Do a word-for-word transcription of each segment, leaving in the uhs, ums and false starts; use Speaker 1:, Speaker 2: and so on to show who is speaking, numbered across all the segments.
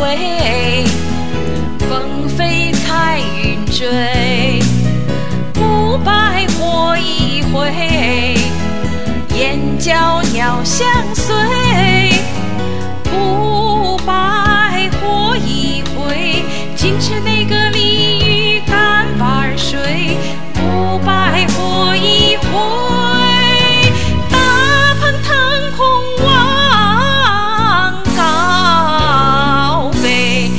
Speaker 1: 回，风飞彩云追，不白活一回，燕叫鸟相随，不白活一回，坚持那个鲤鱼干碗水，不白活一回，大鹏腾空往高飞，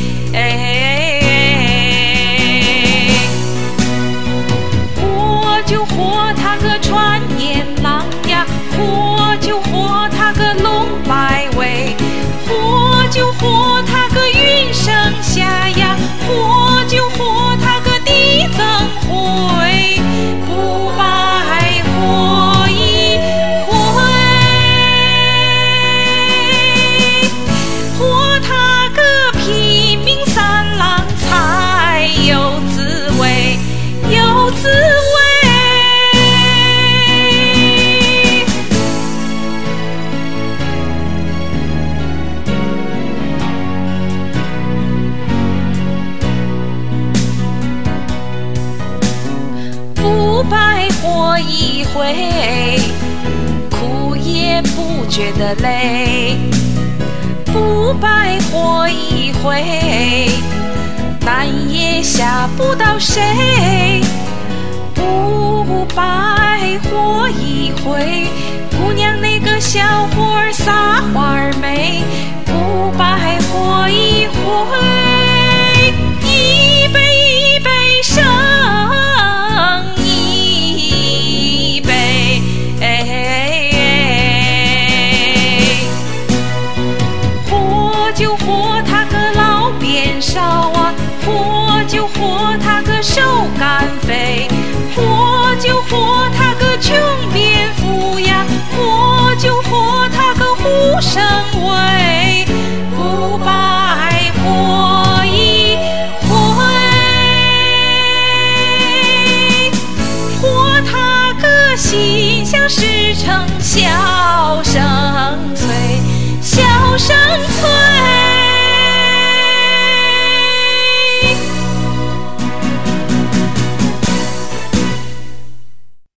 Speaker 1: 活就活他个传年郎呀，活就活他个龙摆尾，活就活他个云生霞呀，活就活他个地增辉，不白活一回，活他个拼命三郎才有滋味，有滋味。不白活一回，苦也不觉得累，不白活一回，难也吓不到谁，不白活一回，姑娘那个小